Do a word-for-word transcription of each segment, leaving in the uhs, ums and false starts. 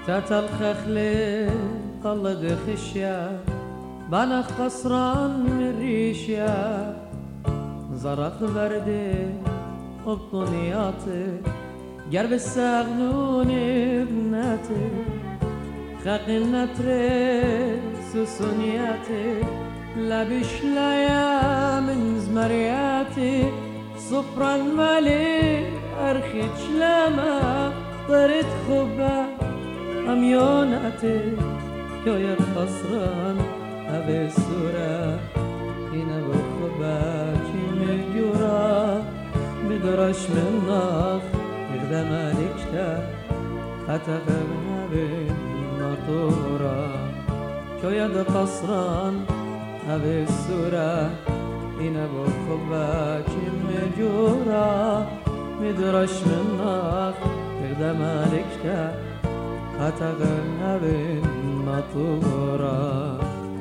تات الخخلة قلد خشيا بنخ قصران من ريشيا زرق بردي وبطنياتي قرب الساغنون ابناتي خاق النتري سسونياتي لابش ليا من زمرياتي صفرا مالي أرخي شلاما طرت خبا أميوناتي كوية خسران أبي السورة هنا بخبا كيمي جورا بدرش من ناخ يخدم عليكتا أتغبنا بالمطورة كوية خسران أبي السورة هنا بخبا كيمي جورا بدرش من ناخ يخدم عليكتا أتغنى بالمطورة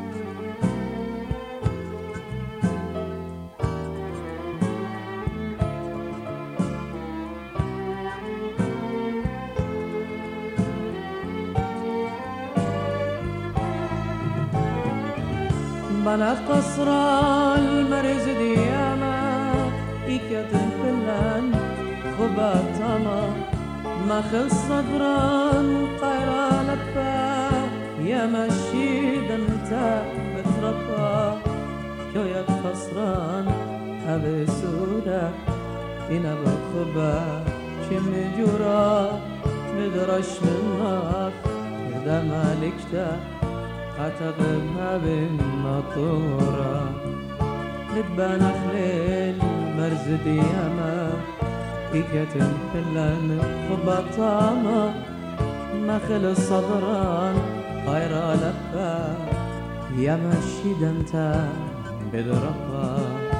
بنا قصرا المرز دياما إكتن فلان خباتاما ما خل صدران قيرا لبا يا مشيد انت بتربا كوية خسران أبي سودا إنا بخبا كم جورا مدرش من ناخ إذا مالكتا قتقبها بالمطورة لبا نخليل مرزد ياما إكتن فلان خبطاما ما خل صدران غير لفا يا مشيد انت بدربا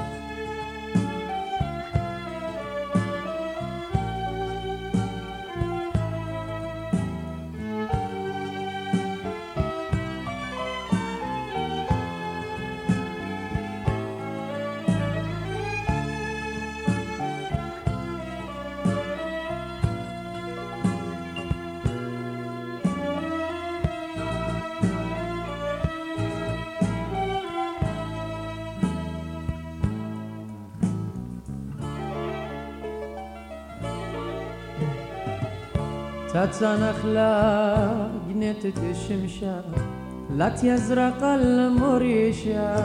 تتنخلا جنت الشمشة لا تيزرق المريشة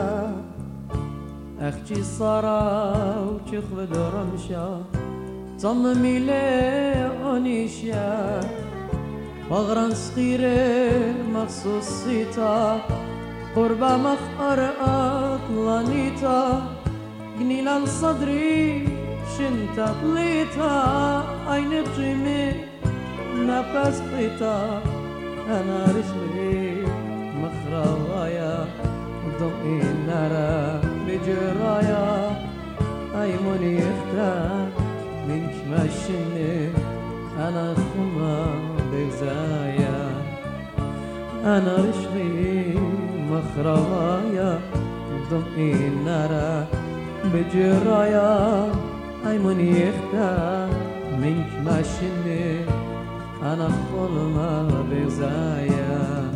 أختي صارا وشخ بدرمشة صممي لي أنيشة وغران صغيرة مخصوص سيتا قربة مخقر أطلانيتا جنيلا صدري شنتا طليتا عين قيمي نفس قطع أنا رجلي مخروايا ضمي النار بجرايا أيموني يختار منك ماشيني أنا خما بغزايا أنا رجلي مخروايا ضمي النار بجرايا أيموني يختار منك ماشيني أنا خلما بغزايا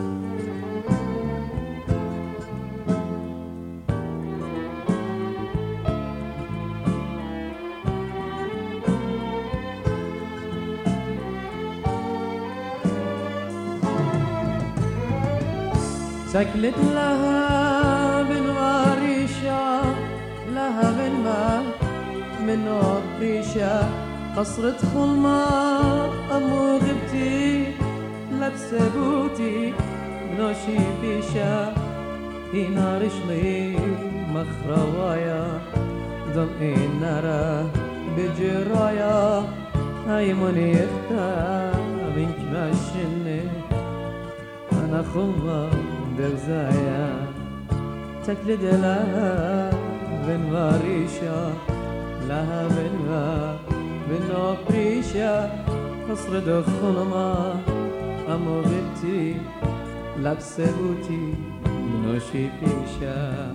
سكلت لها بنواريشة لها بنما من عبريشة قصرة خلما أمو غبتي لبسة بوتي بنوشي بيشا هنا رجلي مخروايا ضمئي النار بجرايا هايموني يختا بنك ماشني أنا خلما بغزايا تكلد لها بنواريشا لها بنوا بنو بريشة قصر دخلما أمو غبتي لبسة بوتي نوشي بيشا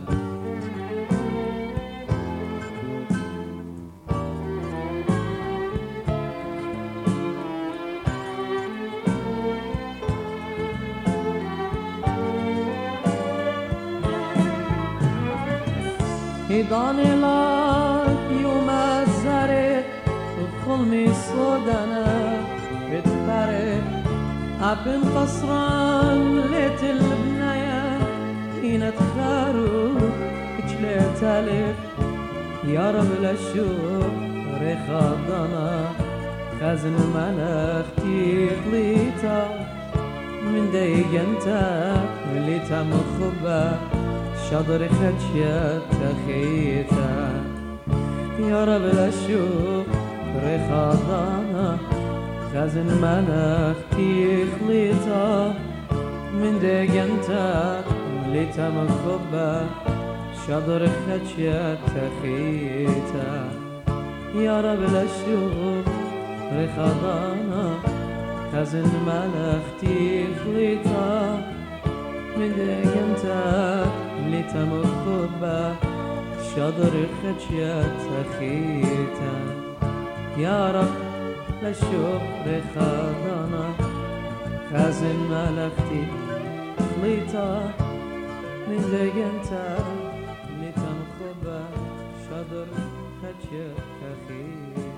إيضان لك يوم الزرق وخلمي صدنا بتبرق أبن قصران ليت البناية هنا تخارو اجلت ألف يا رب لشوف رخضنا خزن ملختي خليتا من ديجنتا وليتا مخبة شضر خدشة تخيتا يا رب لشوف رخضنا خزن ملختي خليتا من ديجنتا وليتا مخبة شضر خدشة تخيتا يا رب لشوف رخضانا خزن ملختي خليتا من دقنتا مليتا مخبة شضر خدشة تخيتا يا رب لشوف رخضانا خزن ملختي خليتا من دقنتا مليتا مخبة شضر خدشة تخيتا